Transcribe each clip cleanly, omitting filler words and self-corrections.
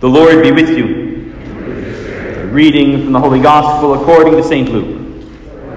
The Lord be with you. A reading from the Holy Gospel according to St. Luke.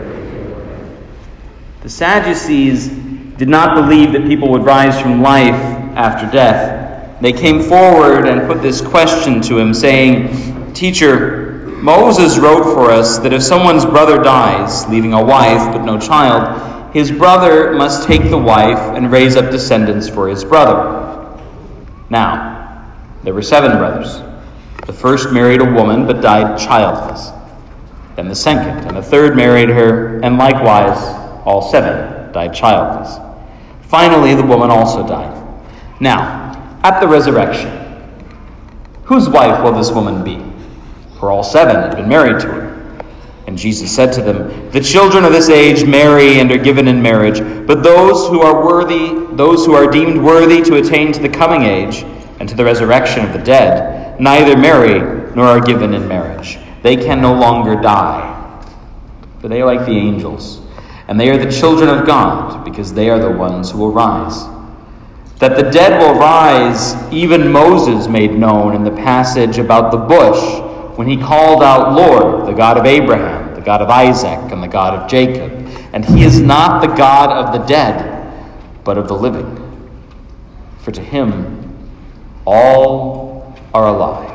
The Sadducees did not believe that people would rise from life after death. They came forward and put this question to him, saying, "Teacher, Moses wrote for us that if someone's brother dies, leaving a wife but no child, his brother must take the wife and raise up descendants for his brother. Now, there were 7 brothers. The first married a woman but died childless. Then the second and the third married her, and likewise all 7 died childless. Finally, the woman also died. Now, at the resurrection, whose wife will this woman be? For all 7 had been married to her." And Jesus said to them, "The children of this age marry and are given in marriage, but those who are deemed worthy to attain to the coming age and to the resurrection of the dead, neither marry nor are given in marriage. They can no longer die, for they are like the angels, and they are the children of God, because they are the ones who will rise. That the dead will rise, even Moses made known in the passage about the bush, when he called out, 'Lord, the God of Abraham, the God of Isaac, and the God of Jacob.' And he is not the God of the dead, but of the living. For to him all are alive."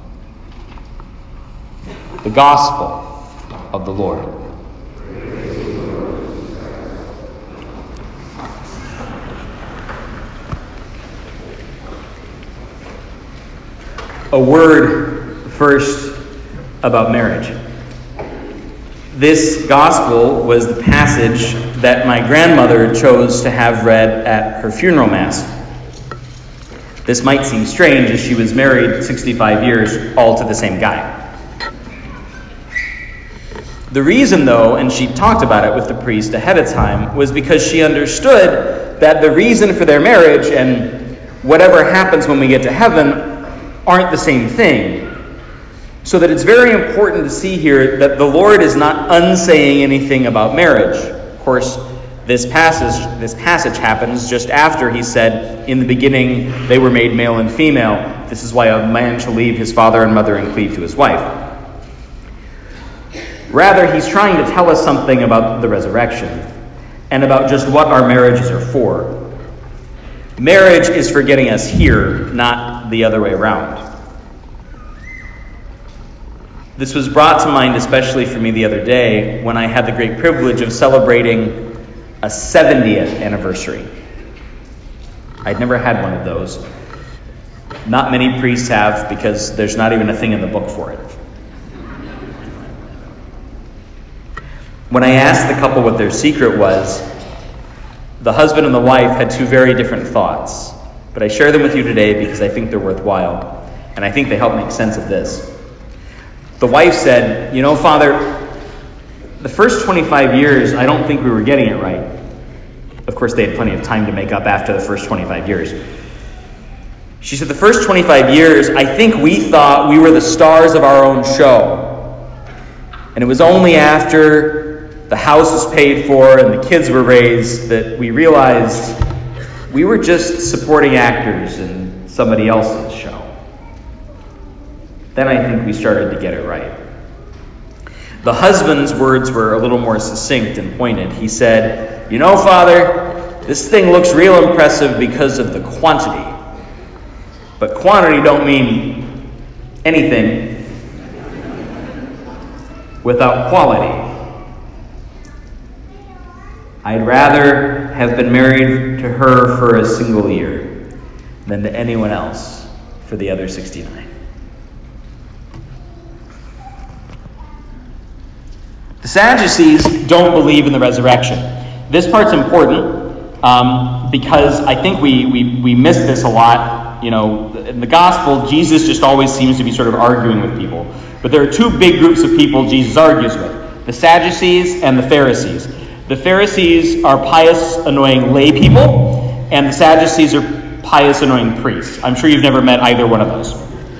The Gospel of the Lord. A word first about marriage. This Gospel was the passage that my grandmother chose to have read at her funeral mass. This might seem strange, as she was married 65 years, all to the same guy. The reason, though, and she talked about it with the priest ahead of time, was because she understood that the reason for their marriage and whatever happens when we get to heaven aren't the same thing. So that it's very important to see here that the Lord is not unsaying anything about marriage. Of course, this passage happens just after he said, "In the beginning they were made male and female. This is why a man shall leave his father and mother and cleave to his wife." Rather, he's trying to tell us something about the resurrection and about just what our marriages are for. Marriage is for getting us here, not the other way around. This was brought to mind especially for me the other day when I had the great privilege of celebrating a 70th anniversary. I'd never had one of those. Not many priests have, because there's not even a thing in the book for it. When I asked the couple what their secret was, the husband and the wife had 2 very different thoughts. But I share them with you today because I think they're worthwhile, and I think they help make sense of this. The wife said, "You know, Father, the first 25 years, I don't think we were getting it right." Of course, they had plenty of time to make up after the first 25 years. She said, "The first 25 years, I think we thought we were the stars of our own show. And it was only after the house was paid for and the kids were raised that we realized we were just supporting actors in somebody else's show. Then I think we started to get it right." The husband's words were a little more succinct and pointed. He said, "You know, Father, this thing looks real impressive because of the quantity. But quantity don't mean anything without quality. I'd rather have been married to her for a single year than to anyone else for the other 69. The Sadducees don't believe in the resurrection. This part's important because I think we miss this a lot. You know, in the gospel, Jesus just always seems to be sort of arguing with people. But there are 2 big groups of people Jesus argues with: the Sadducees and the Pharisees. The Pharisees are pious, annoying lay people, and the Sadducees are pious, annoying priests. I'm sure you've never met either one of those.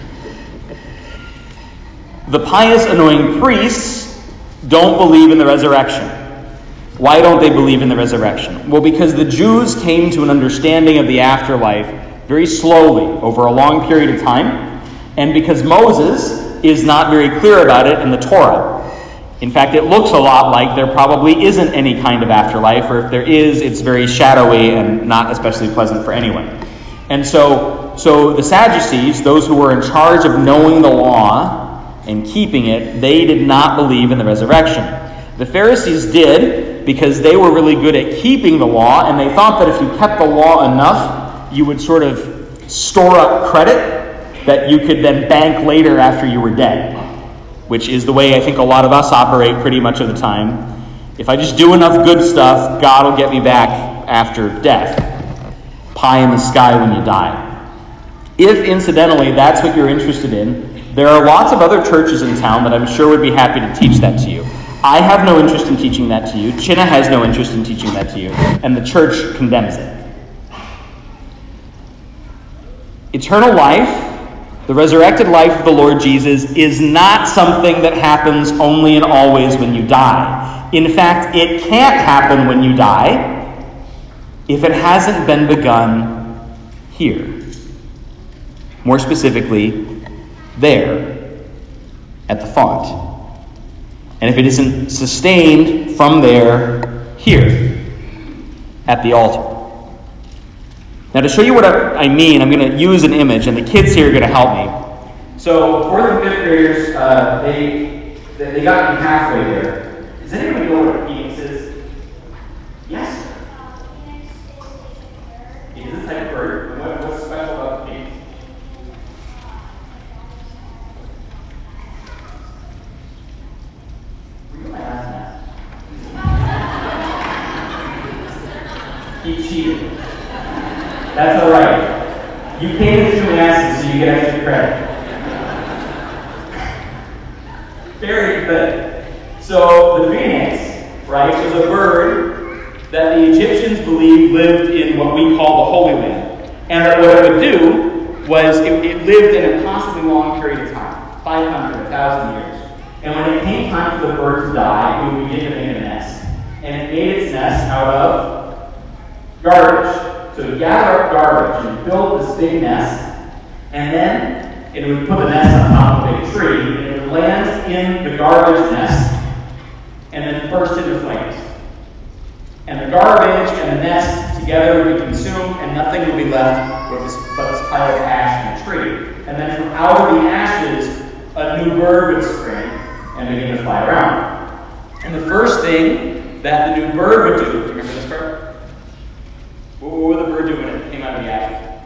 The pious, annoying priests don't believe in the resurrection. Why don't they believe in the resurrection? Well, because the Jews came to an understanding of the afterlife very slowly over a long period of time, and because Moses is not very clear about it in the Torah. In fact, it looks a lot like there probably isn't any kind of afterlife, or if there is, it's very shadowy and not especially pleasant for anyone. And so the Sadducees, those who were in charge of knowing the law and keeping it, they did not believe in the resurrection. The Pharisees did, because they were really good at keeping the law, and they thought that if you kept the law enough, you would sort of store up credit that you could then bank later after you were dead, which is the way I think a lot of us operate pretty much of the time. If I just do enough good stuff, God will get me back after death. Pie in the sky when you die. If, incidentally, that's what you're interested in, there are lots of other churches in town that I'm sure would be happy to teach that to you. I have no interest in teaching that to you. Chinna has no interest in teaching that to you. And the church condemns it. Eternal life, the resurrected life of the Lord Jesus, is not something that happens only and always when you die. In fact, it can't happen when you die if it hasn't been begun here. More specifically, there, at the font. And if it isn't sustained from there, here, at the altar. Now, to show you what I mean, I'm going to use an image, and the kids here are going to help me. So, 4th and 5th graders, they got me halfway there. Does anybody know what a phoenix is? Yes? Phoenix is a bird. It is a type of bird. And what's special about the phoenix? Were you my last nest? Keep cheating. That's all right. You came to gymnastics, so you get extra credit. Very good. So the phoenix, right, was a bird that the Egyptians believed lived in what we call the Holy Land. And that what it would do was it lived in a constantly long period of time, 500, 1,000 years. And when it came time for the bird to die, it would begin to make a nest. And it made its nest out of garbage. So it would gather up garbage and build this big nest, and then it would put the nest on top of a big tree, and it would land in the garbage nest, and then burst into flames. And the garbage and the nest together would be consumed, and nothing would be left but this pile of ash in the tree. And then from out of the ashes, a new bird would spring and begin to fly around. And the first thing that the new bird would do, do you remember this part? What would the bird do when it came out of the ashes?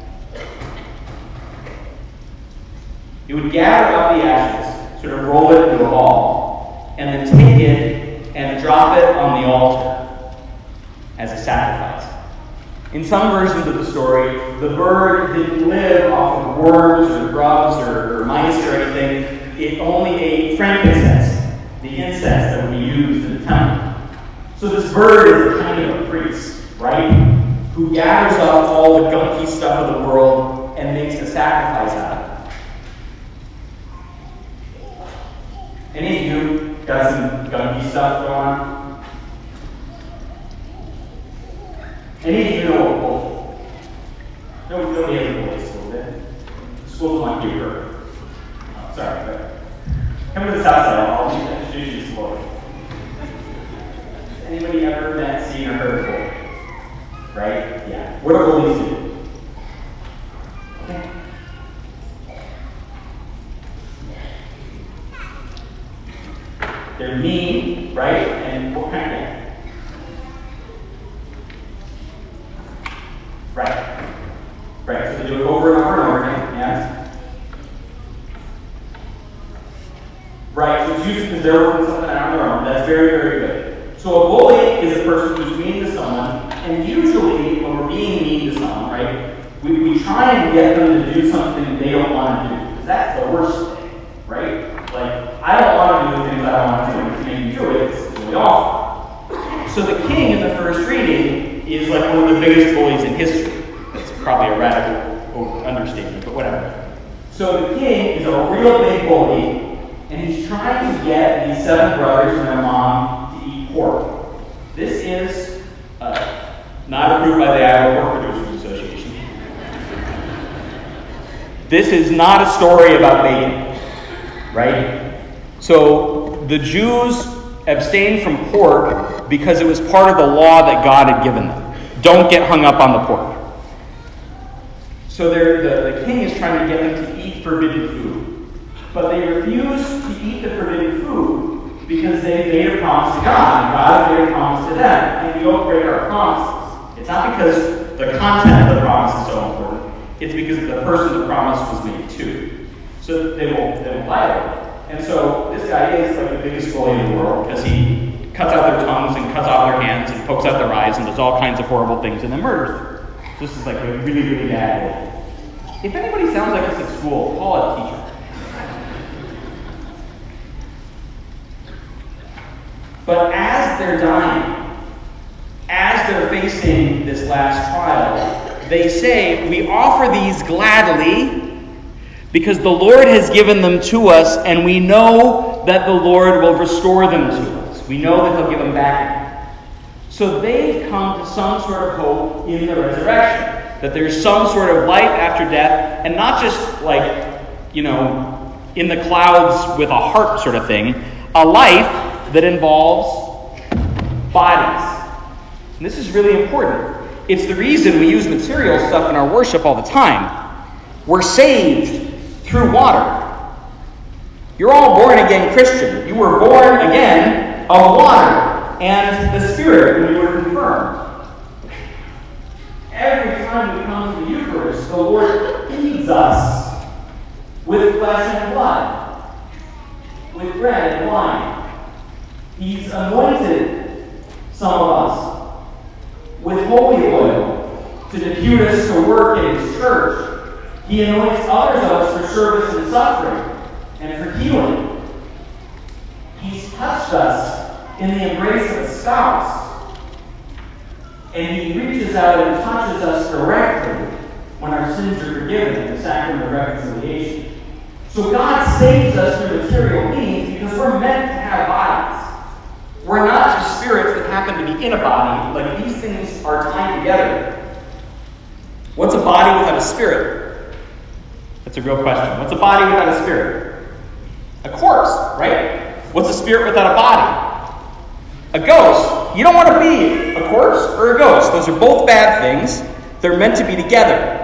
It would gather up the ashes, sort of roll it into a ball, and then take it and drop it on the altar as a sacrifice. In some versions of the story, the bird didn't live off of worms or grubs or mice or anything. It only ate frankincense, the incense that would be used in the temple. So this bird is a kind of a priest, right? Who gathers up all the gunky stuff of the world and makes a sacrifice out of it. Any of you got some gunky stuff going on? Any of you know a bully? Nobody has a bully at school, did? Schools want to be perfect. Oh, sorry, but come to the south side, I'll introduce you to bully. Has anybody ever met, seen, or heard of a bully? Right? Yeah. What do bullies do? Okay. They're mean, right? And what kind of thing? Right. Right. So they do it over and over and over again. Yes? Right. So it's usually because they're working something out on their own. That's very, very good. So a bully is a person who's mean to someone, and usually when we're being mean to someone, right, we try and get them to do something they don't want to do. Because that's the worst thing, right? Like, I don't want to do the things I don't want to do, and if you make me do it, it's really awful. So the king in the first reading is like one of the biggest bullies in history. That's probably a radical understatement, but whatever. So the king is a real big bully, and he's trying to get these 7 brothers and their mom to eat pork. This is not approved by the Iowa Pork Producers Association. This is not a story about bacon, right? So the Jews abstained from pork because it was part of the law that God had given them. Don't get hung up on the pork. So the king is trying to get them to eat forbidden food. But they refuse to eat the forbidden food because they made a promise to God, and God made a promise to them. And we don't break our promises. It's not because the content of the promise is so important. It's because the person the promise was made to. So they won't violate it. And so this guy is like the biggest bully in the world because he cuts out their tongues and cuts off their hands and pokes out their eyes and does all kinds of horrible things and then murders them. So this is like a really, really bad bully. If anybody sounds like this at school, call a teacher. But as they're dying, as they're facing this last trial, they say, we offer these gladly because the Lord has given them to us, and we know that the Lord will restore them to us. We know that He'll give them back. So they've come to some sort of hope in the resurrection, that there's some sort of life after death, and not just like, in the clouds with a heart sort of thing, a life that involves bodies. And this is really important. It's the reason we use material stuff in our worship all the time. We're saved through water. You're all born again Christian. You were born again of water and the Spirit when you were confirmed. Every time we come to the Eucharist, the Lord feeds us with flesh and blood, with bread and wine. He's anointed some of us with holy oil to depute us to work in His church. He anoints others of us for service and suffering and for healing. He's touched us in the embrace of a spouse. And He reaches out and touches us directly when our sins are forgiven in the sacrament of reconciliation. So God saves us through material means because we're meant to have bodies. We're not just spirits that happen to be in a body. Like, these things are tied together. What's a body without a spirit? That's a real question. What's a body without a spirit? A corpse, right? What's a spirit without a body? A ghost. You don't want to be a corpse or a ghost. Those are both bad things. They're meant to be together.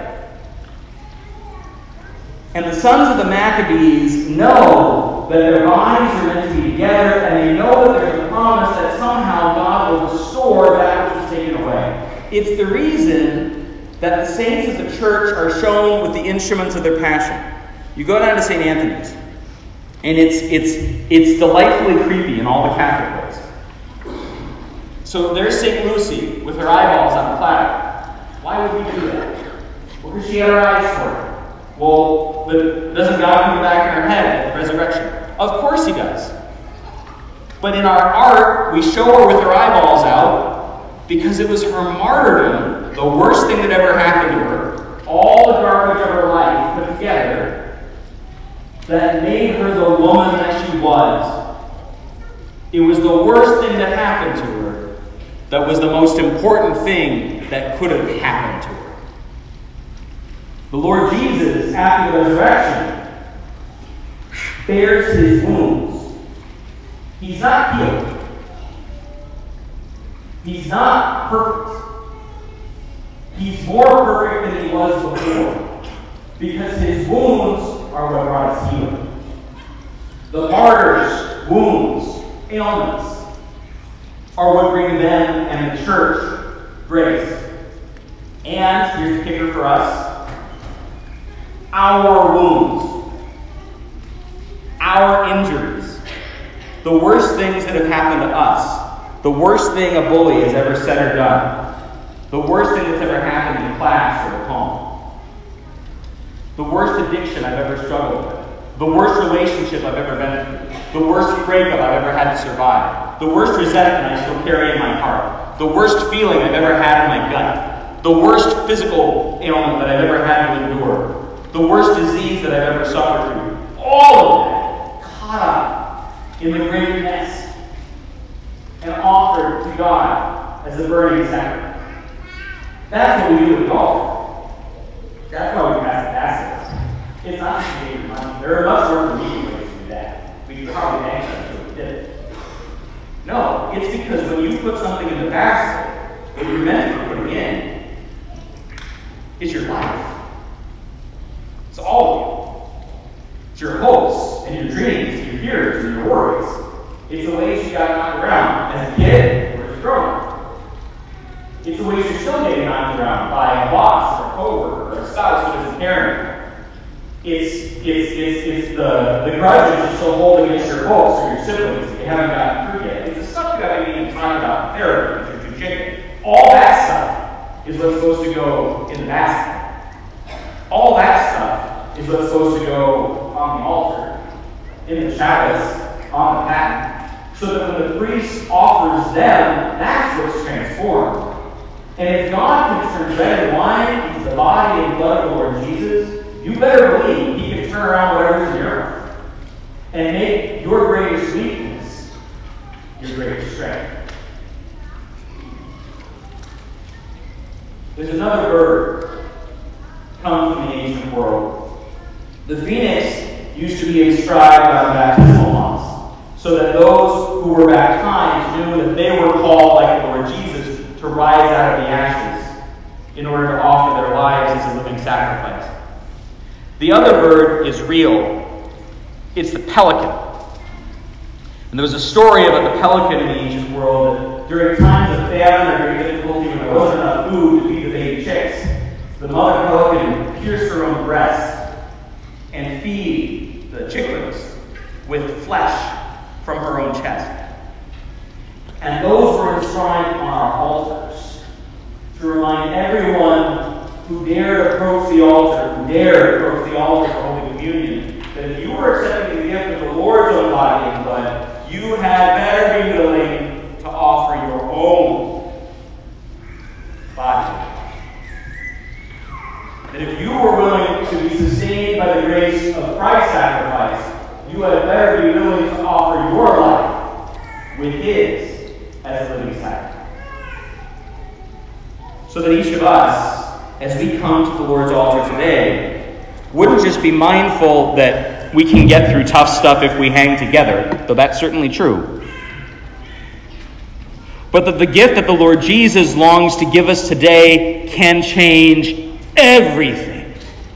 And the sons of the Maccabees know that their bodies are meant to be together, and they know that there's a promise that somehow God will restore that which was taken away. It's the reason that the saints of the church are shown with the instruments of their passion. You go down to St. Anthony's, and it's delightfully creepy in all the Catholic ways. So there's St. Lucy with her eyeballs on a platter. Why would we do that? Well, because she had her eyes for it. Well, but doesn't God come back in our head at the resurrection? Of course He does. But in our art, we show her with her eyeballs out because it was her martyrdom, the worst thing that ever happened to her, all the garbage of her life put together, that made her the woman that she was. It was the worst thing that happened to her that was the most important thing that could have happened to her. The Lord Jesus, after the resurrection, bears His wounds. He's not healed. He's not perfect. He's more perfect than He was before, because His wounds are what brought us healing. The martyrs' wounds, ailments, are what bring them and the church grace. And here's the kicker for us: our wounds, our injuries, the worst things that have happened to us, the worst thing a bully has ever said or done, the worst thing that's ever happened in class or at home, the worst addiction I've ever struggled with, the worst relationship I've ever been through, the worst breakup I've ever had to survive, the worst resentment I still carry in my heart, the worst feeling I've ever had in my gut, the worst physical ailment that I've ever had to endure, the worst disease that I've ever suffered through, all of that caught up in the great mess and offered to God as a burning sacrifice. That's what we do with golf. That's why we pass the basket. There are much more convenient ways to do that. We could probably thank them if we did it. No, it's because when you put something in the basket, what you're meant to be putting in is your life. It's all of you. It's your hopes and your dreams, and your fears and your worries. It's the ways you got knocked around as a kid or as a grown-up. It's the ways you're still getting knocked around by a boss or a coworker or a spouse that isn't caring. It's the grudges you still hold against your folks or your siblings that you haven't gotten through yet. It's the stuff you haven't even talked about in therapy because you're too chicken. All that stuff is what's supposed to go in the basket. All that stuff is what's supposed to go on the altar, in the chalice, on the paten, so that when the priest offers them, that's what's transformed. And if God can turn bread and wine into the body and blood of the Lord Jesus, you better believe He can turn around whatever's in your life and make your greatest weakness your greatest strength. There's another bird comes from the ancient world. The phoenix used to be inscribed on baptismal moss, so that those who were baptized knew that they were called, like the Lord Jesus, to rise out of the ashes in order to offer their lives as a living sacrifice. The other bird is real. It's the pelican. And there was a story about the pelican in the ancient world that during times of famine or during difficulty when there wasn't enough food to feed the baby chicks, the mother pelican would pierce her own breast and feed the chicklets with flesh from her own chest. And those were enshrined on our altars to remind everyone who dared approach the altar, for Holy Communion, that if you were accepting the gift of the Lord's own body and blood, you had better be willing to offer your own body. That if you were willing to be sustained by the grace of Christ's sacrifice, you had better be willing to offer your life with His as a living sacrifice. So that each of us, as we come to the Lord's altar today, wouldn't just be mindful that we can get through tough stuff if we hang together, though that's certainly true, but that the gift that the Lord Jesus longs to give us today can change everything.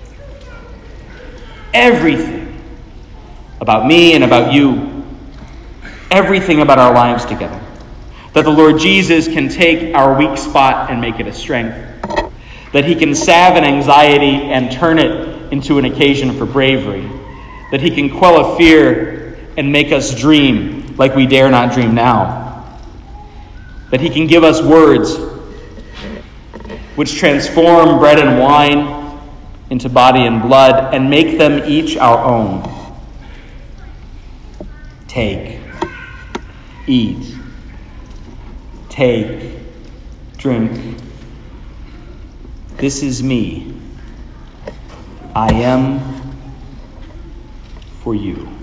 Everything about me and about you. Everything about our lives together. That the Lord Jesus can take our weak spot and make it a strength. That He can salve an anxiety and turn it into an occasion for bravery. That He can quell a fear and make us dream like we dare not dream now. That He can give us words which transform bread and wine into body and blood and make them each our own. Take, eat, take, drink. This is me. I am for you.